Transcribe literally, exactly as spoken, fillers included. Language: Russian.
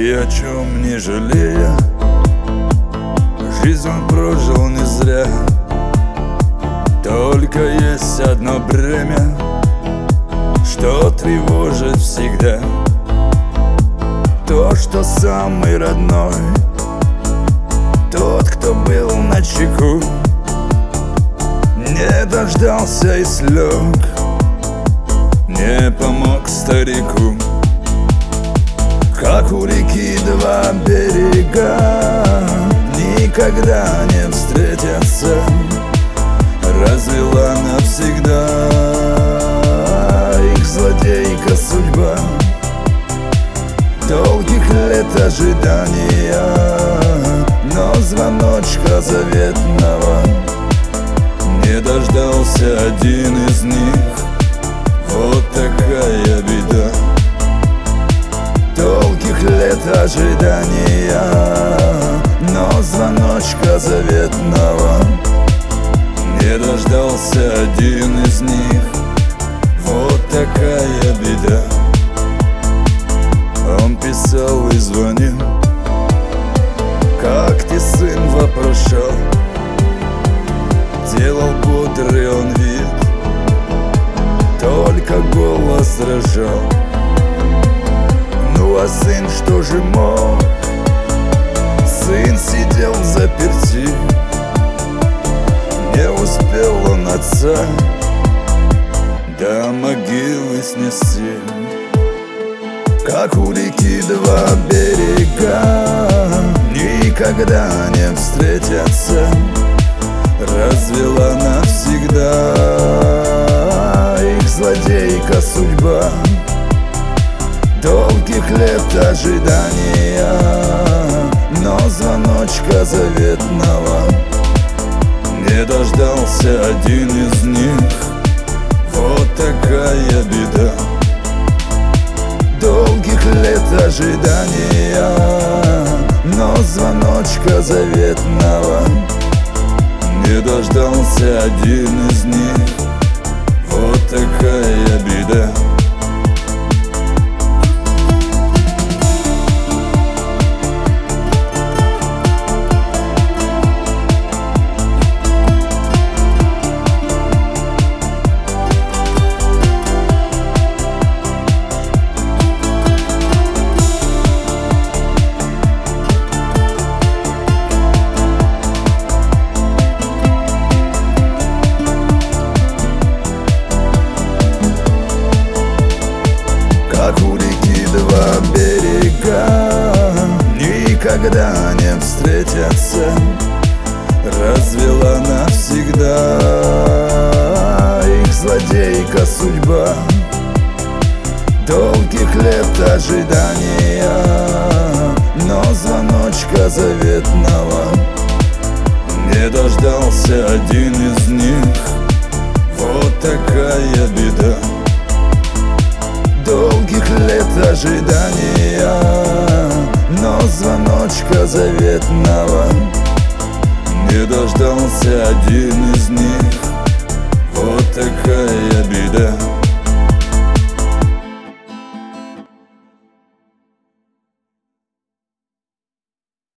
ни о чем не жалея. Жизнь он прожил не зря. Только есть одно бремя, что тревожит всегда. То, что самый родной, тот, кто был начеку, не дождался и слег, не помог старику. Как у реки два берега никогда не встретятся, развела навсегда их злодейка судьба. Долгих лет ожидания, но звоночка заветного не дождался один из них. Вот такая беда. Долгих лет ожидания, но звоночка заветного не дождался один из них. Вот такая беда. Он писал и звонил, как ты, сын, вопрошал. Делал бодрый он вид, только голос дрожал. Ну а сын что же мог? Сын сидел взаперти, не успел он отца до могилы снести. Как у реки два берега никогда не встретятся, развела навсегда их злодейка судьба. Долгих лет ожидания, но звоночка заветного не дождался один из них. Вот такая беда. Долгих лет ожидания, но звоночка заветного не дождался один из них. Вот такая беда. Как у реки два берега никогда не встретятся, развела навсегда их злодейка судьба. Долгих лет ожидания, но звоночка заветного не дождался один из них. Вот такая беда. Долгих лет ожидания, но звоночка заветного не дождался один из них. Вот такая беда.